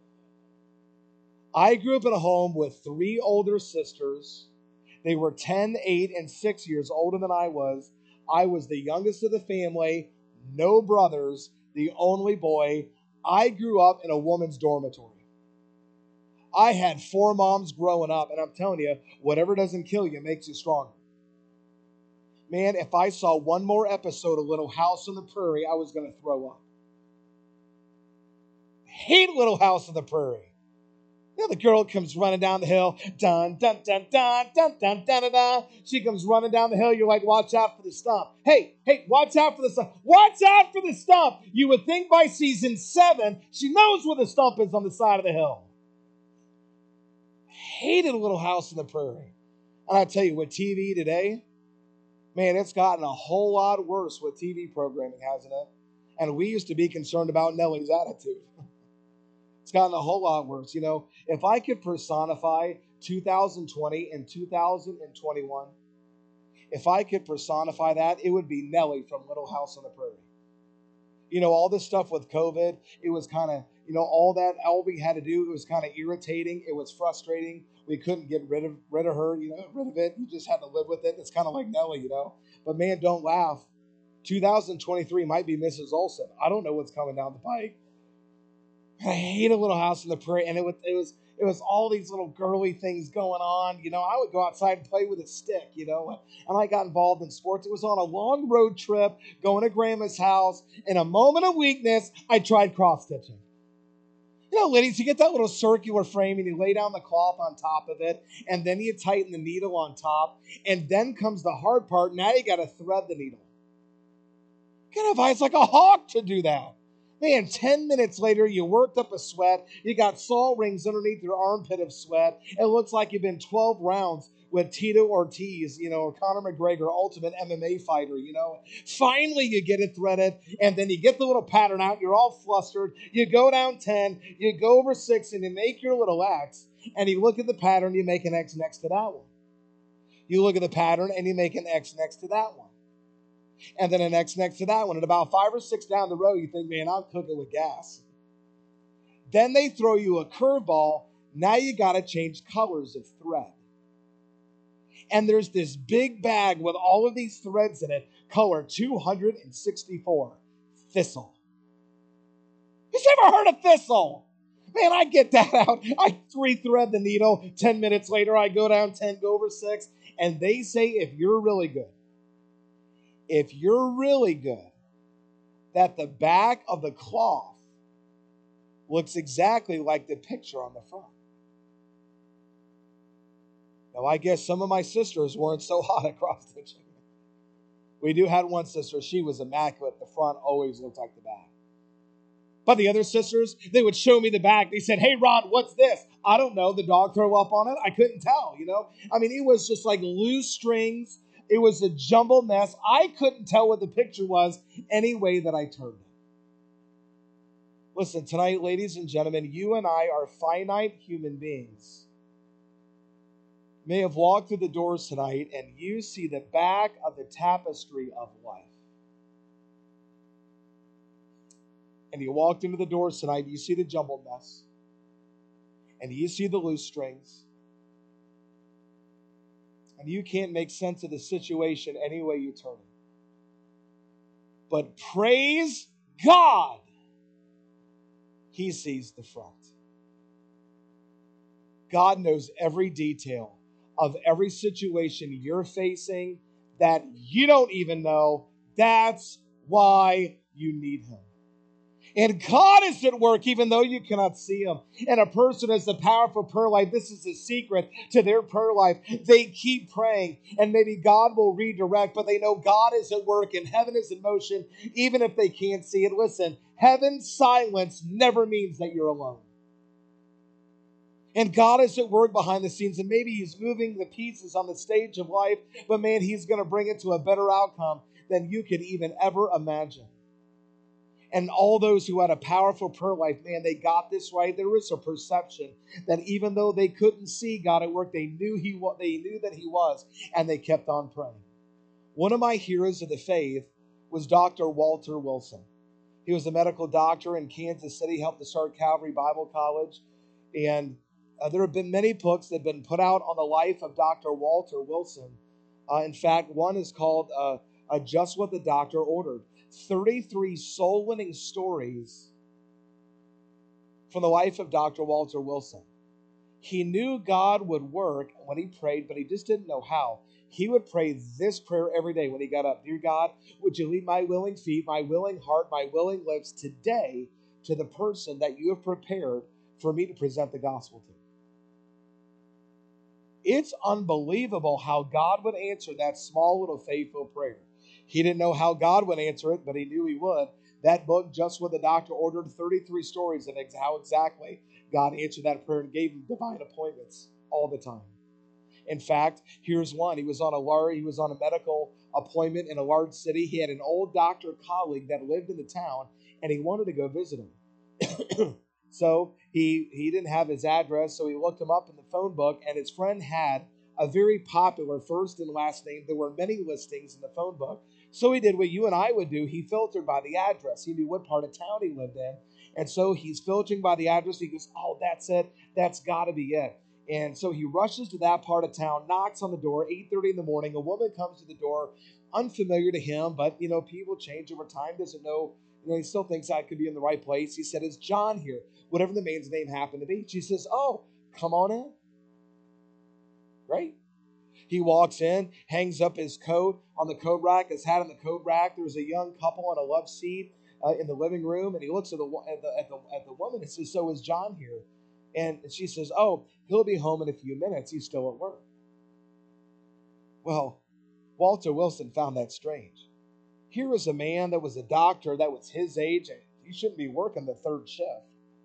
I grew up in a home with three older sisters. They were ten, eight, and six years older than I was. I was the youngest of the family, no brothers, the only boy. I grew up in a woman's dormitory. I had four moms growing up, and I'm telling you, whatever doesn't kill you makes you stronger. Man, if I saw one more episode of Little House on the Prairie, I was going to throw up. Hate Little House on the Prairie. You know, the girl comes running down the hill. Dun, dun, dun, dun, dun, dun, dun, dun, dun. She comes running down the hill. You're like, watch out for the stump. Hey, hey, watch out for the stump. Watch out for the stump. You would think by season seven, she knows where the stump is on the side of the hill. Hated Little House on the Prairie. And I tell you, with T V today, man, it's gotten a whole lot worse with T V programming, hasn't it? And we used to be concerned about Nellie's attitude. It's gotten a whole lot worse. You know, if I could personify two thousand twenty and two thousand twenty-one, if I could personify that, it would be Nellie from Little House on the Prairie. You know, all this stuff with COVID, it was kind of, you know, all that, all we had to do, it was kind of irritating. It was frustrating. We couldn't get rid of, rid of her, you know, rid of it. You just had to live with it. It's kind of like Nellie, you know. But man, don't laugh. two thousand twenty-three might be Missus Olsen. I don't know what's coming down the pike. I hate a Little House on the Prairie, and it was it was it was all these little girly things going on. You know, I would go outside and play with a stick, you know, and I got involved in sports. It was on a long road trip going to Grandma's house. In a moment of weakness, I tried cross-stitching. You know, ladies, you get that little circular frame and you lay down the cloth on top of it, and then you tighten the needle on top, and then comes the hard part. Now you got to thread the needle. You got to advise like a hawk to do that. Man, ten minutes later, you worked up a sweat. You got salt rings underneath your armpit of sweat. It looks like you've been twelve rounds with Tito Ortiz, you know, or Conor McGregor, ultimate M M A fighter, you know. Finally, you get it threaded, and then you get the little pattern out. You're all flustered. You go down ten, you go over six, and you make your little X, and you look at the pattern, you make an X next to that one. You look at the pattern, and you make an X next to that one. And then an X next to that one. And about five or six down the road, you think, man, I'm cooking with gas. Then they throw you a curveball. Now you got to change colors of thread. And there's this big bag with all of these threads in it, color two hundred sixty-four, thistle. Who's ever heard of thistle? Man, I get that out. I re-thread the needle. Ten minutes later, I go down ten, go over six. And they say if you're really good, if you're really good, that the back of the cloth looks exactly like the picture on the front. Now, I guess some of my sisters weren't so hot at cross-stitching. We do have one sister. She was immaculate. The front always looked like the back. But the other sisters, they would show me the back. They said, hey, Ron, what's this? I don't know. The dog throw up on it? I couldn't tell, you know. I mean, it was just like loose strings. It was a jumbled mess. I couldn't tell what the picture was any way that I turned it. Listen, tonight, ladies and gentlemen, you and I are finite human beings. You may have walked through the doors tonight and you see the back of the tapestry of life. And you walked into the doors tonight, you see the jumbled mess. And you see the loose strings. And you can't make sense of the situation any way you turn it. But praise God, He sees the front. God knows every detail of every situation you're facing that you don't even know. That's why you need him. And God is at work even though you cannot see him. And a person has a powerful prayer life. This is the secret to their prayer life. They keep praying and maybe God will redirect, but they know God is at work and heaven is in motion even if they can't see it. Listen, heaven's silence never means that you're alone. And God is at work behind the scenes, and maybe he's moving the pieces on the stage of life, but man, he's going to bring it to a better outcome than you could even ever imagine. And all those who had a powerful prayer life, man, they got this right. There was a perception that even though they couldn't see God at work, they knew he was, they knew that he was, and they kept on praying. One of my heroes of the faith was Doctor Walter Wilson. He was a medical doctor in Kansas City, helped to start Calvary Bible College, and uh, there have been many books that have been put out on the life of Doctor Walter Wilson. Uh, in fact, one is called uh, uh, Just What the Doctor Ordered. thirty-three soul-winning stories from the life of Doctor Walter Wilson. He knew God would work when he prayed, but he just didn't know how. He would pray this prayer every day when he got up. Dear God, would you lead my willing feet, my willing heart, my willing lips today to the person that you have prepared for me to present the gospel to? It's unbelievable how God would answer that small little faithful prayer. He didn't know how God would answer it, but he knew he would. That book, Just What the Doctor Ordered, thirty-three stories of how exactly God answered that prayer and gave him divine appointments all the time. In fact, here's one. He was on a large, he was on a medical appointment in a large city. He had an old doctor colleague that lived in the town, and he wanted to go visit him. So he he didn't have his address, so he looked him up in the phone book, and his friend had a very popular first and last name. There were many listings in the phone book. So he did what you and I would do. He filtered by the address. He knew what part of town he lived in. And so he's filtering by the address. He goes, oh, that's it. That's got to be it. And so he rushes to that part of town, knocks on the door, eight thirty in the morning. A woman comes to the door, unfamiliar to him, but, you know, people change over time, doesn't know. You know, he still thinks I could be in the right place. He said, is John here? Whatever the man's name happened to be. She says, oh, come on in. Right? He walks in, hangs up his coat on the coat rack, his hat on the coat rack. There's a young couple on a love seat uh, in the living room, and he looks at the, at the at the at the woman and says, so is John here? And she says, oh, he'll be home in a few minutes. He's still at work. Well, Walter Wilson found that strange. Here was a man that was a doctor that was his age, and he shouldn't be working the third shift.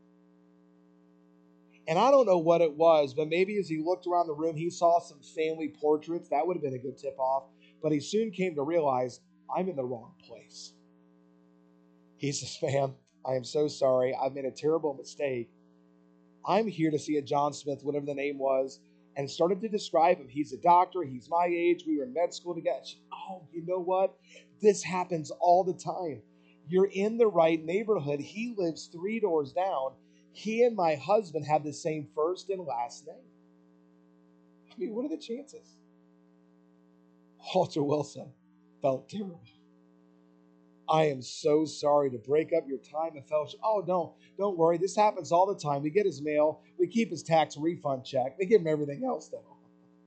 And I don't know what it was, but maybe as he looked around the room, he saw some family portraits. That would have been a good tip-off. But he soon came to realize, I'm in the wrong place. He says, ma'am, I am so sorry. I've made a terrible mistake. I'm here to see a John Smith, whatever the name was, and started to describe him. He's a doctor. He's my age. We were in med school together. She, oh, you know what? This happens all the time. You're in the right neighborhood. He lives three doors down. He and my husband have the same first and last name. I mean, what are the chances? Walter Wilson felt terrible. I am so sorry to break up your time of fellowship. Oh, no, don't worry. This happens all the time. We get his mail. We keep his tax refund check. We give him everything else, though.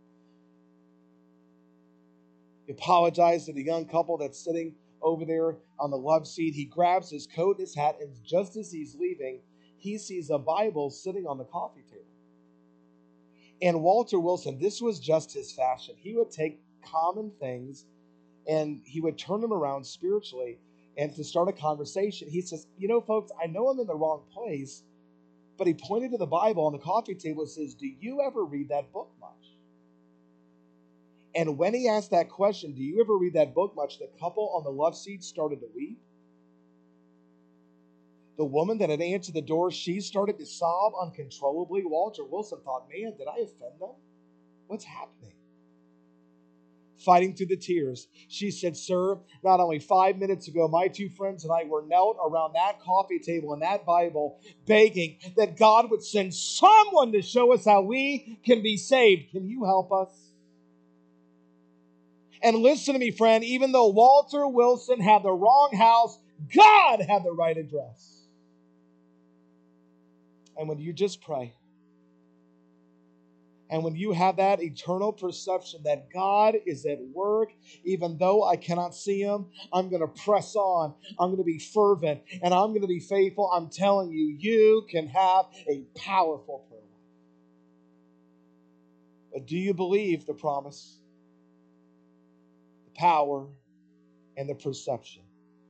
He apologized to the young couple that's sitting over there on the love seat. He grabs his coat and his hat, and just as he's leaving, he sees a Bible sitting on the coffee table. And Walter Wilson, this was just his fashion. He would take common things and he would turn them around spiritually and to start a conversation. He says, you know, folks, I know I'm in the wrong place, but he pointed to the Bible on the coffee table and says, do you ever read that book much? And when he asked that question, do you ever read that book much? The couple on the love seat started to weep. The woman that had answered the door, she started to sob uncontrollably. Walter Wilson thought, man, did I offend them? What's happening? Fighting through the tears, she said, sir, not only five minutes ago, my two friends and I were knelt around that coffee table and that Bible, begging that God would send someone to show us how we can be saved. Can you help us? And listen to me, friend, even though Walter Wilson had the wrong house, God had the right address. And when you just pray, And when you have that eternal perception that God is at work, even though I cannot see him, I'm going to press on. I'm going to be fervent and I'm going to be faithful. I'm telling you, you can have a powerful prayer life. But do you believe the promise, the power, and the perception?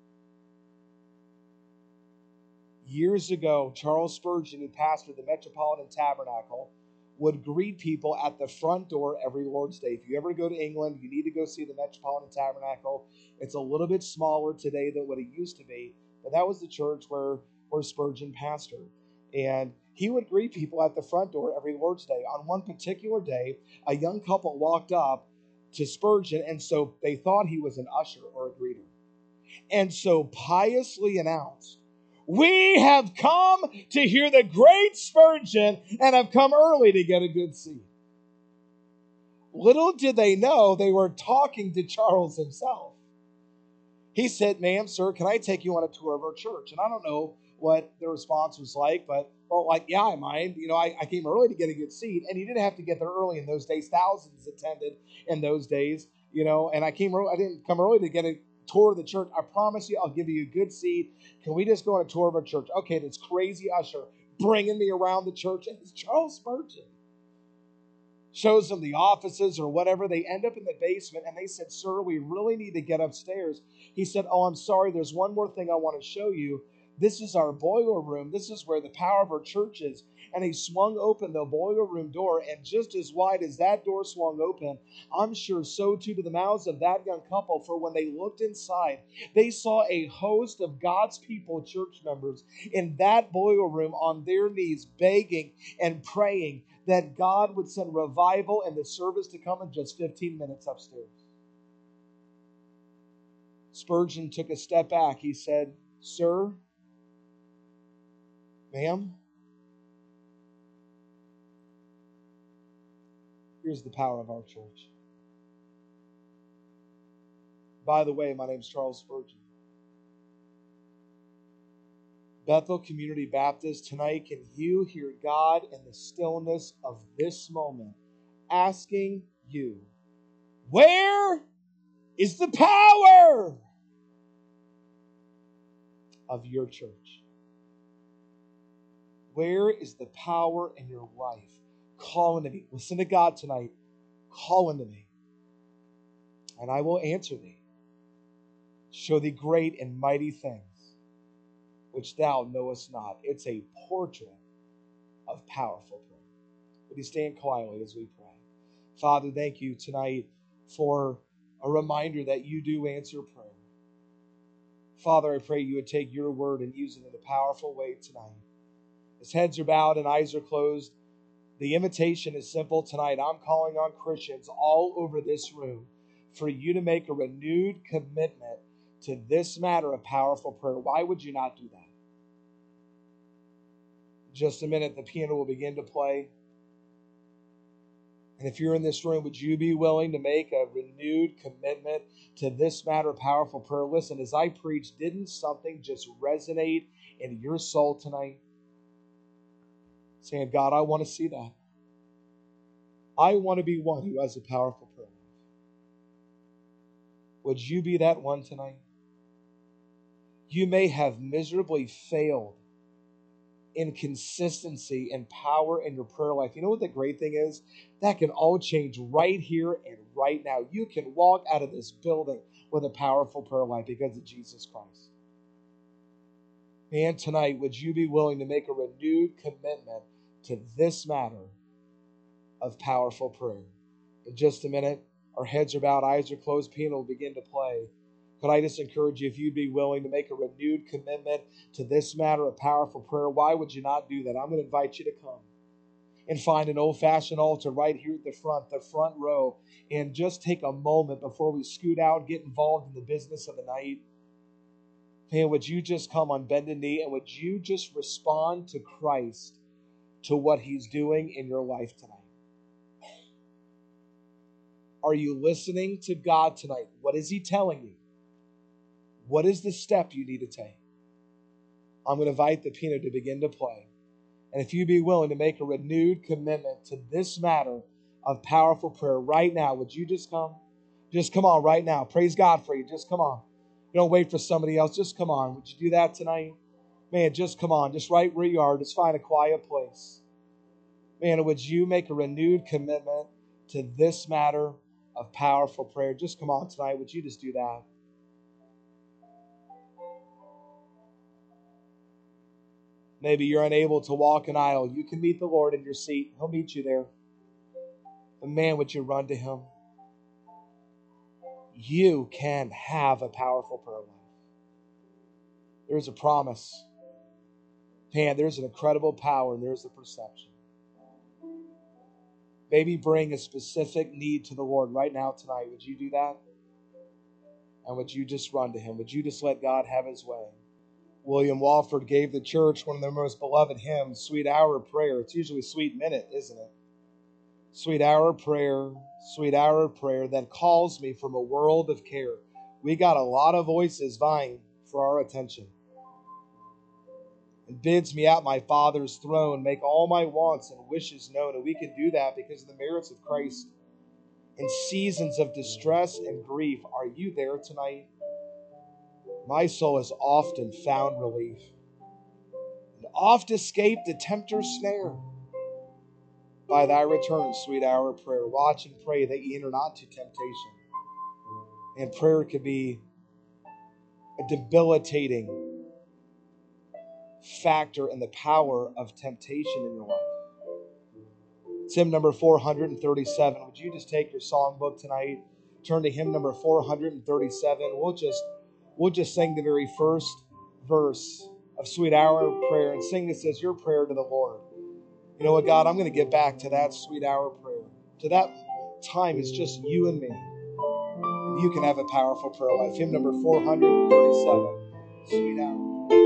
Years ago, Charles Spurgeon, who pastored the Metropolitan Tabernacle, would greet people at the front door every Lord's Day. If you ever go to England, you need to go see the Metropolitan Tabernacle. It's a little bit smaller today than what it used to be, but that was the church where, where Spurgeon pastored. And he would greet people at the front door every Lord's Day. On one particular day, a young couple walked up to Spurgeon, and so they thought he was an usher or a greeter. And so piously announced, "We have come to hear the great Spurgeon and have come early to get a good seat." Little did they know they were talking to Charles himself. He said, "Ma'am, sir, can I take you on a tour of our church?" And I don't know what the response was like, but, well, like, yeah, I mind. You know, I, I came early to get a good seat, and you didn't have to get there early in those days. Thousands attended in those days, you know, and I came early. I didn't come early to get a tour of the church. I promise you, I'll give you a good seat. Can we just go on a tour of our church? Okay, this crazy usher bringing me around the church, and it's Charles Spurgeon. Shows them the offices or whatever. They end up in the basement, and they said, "Sir, we really need to get upstairs." He said, "Oh, I'm sorry. There's one more thing I want to show you. This is our boiler room. This is where the power of our church is." And he swung open the boiler room door, and just as wide as that door swung open, I'm sure so too to the mouths of that young couple, for when they looked inside, they saw a host of God's people, church members, in that boiler room on their knees, begging and praying that God would send revival and the service to come in just fifteen minutes upstairs. Spurgeon took a step back. He said, "Sir, ma'am, here's the power of our church. By the way, my name's Charles Spurgeon. Bethel Community Baptist, tonight, can you hear God in the stillness of this moment asking you, where is the power of your church? Where is the power in your life? Call unto me." Listen to God tonight. "Call unto me, and I will answer thee. Show thee great and mighty things, which thou knowest not." It's a portrait of powerful prayer. Would you stand quietly as we pray? Father, thank you tonight for a reminder that you do answer prayer. Father, I pray you would take your word and use it in a powerful way tonight. As heads are bowed and eyes are closed, the invitation is simple tonight. I'm calling on Christians all over this room for you to make a renewed commitment to this matter of powerful prayer. Why would you not do that? In just a minute, the piano will begin to play. And if you're in this room, would you be willing to make a renewed commitment to this matter of powerful prayer? Listen, as I preach, didn't something just resonate in your soul tonight? Saying, "God, I want to see that. I want to be one who has a powerful prayer life." Would you be that one tonight? You may have miserably failed in consistency and power in your prayer life. You know what the great thing is? That can all change right here and right now. You can walk out of this building with a powerful prayer life because of Jesus Christ. And tonight, would you be willing to make a renewed commitment to this matter of powerful prayer? In just a minute, our heads are bowed, eyes are closed, piano will begin to play. Could I just encourage you, if you'd be willing to make a renewed commitment to this matter of powerful prayer, why would you not do that? I'm going to invite you to come and find an old-fashioned altar right here at the front, the front row, and just take a moment before we scoot out, get involved in the business of the night. Man, would you just come on bended knee, and would you just respond to Christ, to what He's doing in your life tonight? Are you listening to God tonight? What is He telling you? What is the step you need to take? I'm going to invite the piano to begin to play. And if you be willing to make a renewed commitment to this matter of powerful prayer right now, would you just come? Just come on right now. Praise God for you. Just come on. Don't wait for somebody else. Just come on. Would you do that tonight? Man, just come on. Just right where you are. Just find a quiet place. Man, would you make a renewed commitment to this matter of powerful prayer? Just come on tonight. Would you just do that? Maybe you're unable to walk an aisle. You can meet the Lord in your seat. He'll meet you there. But man, would you run to Him? You can have a powerful prayer life. There's a promise. Man, there's an incredible power and there's a perception. Maybe bring a specific need to the Lord right now tonight. Would you do that? And would you just run to Him? Would you just let God have His way? William Walford gave the church one of their most beloved hymns, Sweet Hour of Prayer. It's usually Sweet Minute, isn't it? Sweet hour of prayer, sweet hour of prayer that calls me from a world of care. We got a lot of voices vying for our attention. And bids me at my Father's throne, make all my wants and wishes known. And we can do that because of the merits of Christ. In seasons of distress and grief, are you there tonight? My soul has often found relief and oft escaped the tempter's snare. By thy return, sweet hour of prayer, watch and pray that ye enter not to temptation. And prayer could be a debilitating factor in the power of temptation in your life. It's hymn number four hundred thirty-seven. Would you just take your songbook tonight, turn to hymn number four hundred thirty-seven. We'll just we'll just sing the very first verse of Sweet Hour of Prayer and sing this as your prayer to the Lord. You know what, God, I'm going to get back to that sweet hour of prayer. To that time it's just you and me. And you can have a powerful prayer life. Hymn number four hundred thirty-seven. Sweet hour.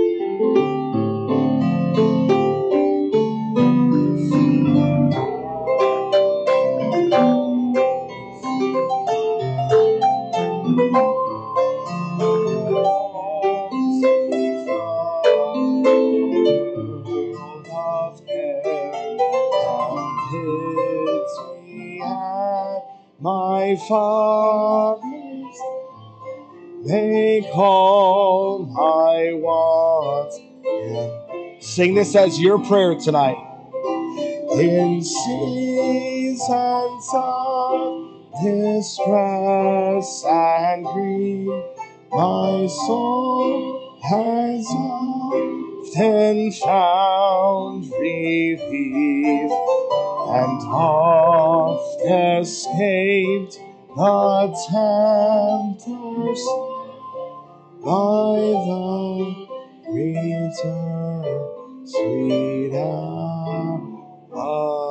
My Father's, make all my wants. Yeah. Sing this as your prayer tonight. In seasons of distress and grief, my soul has often found relief, and oft escaped the tempter's by thy return, sweet hour of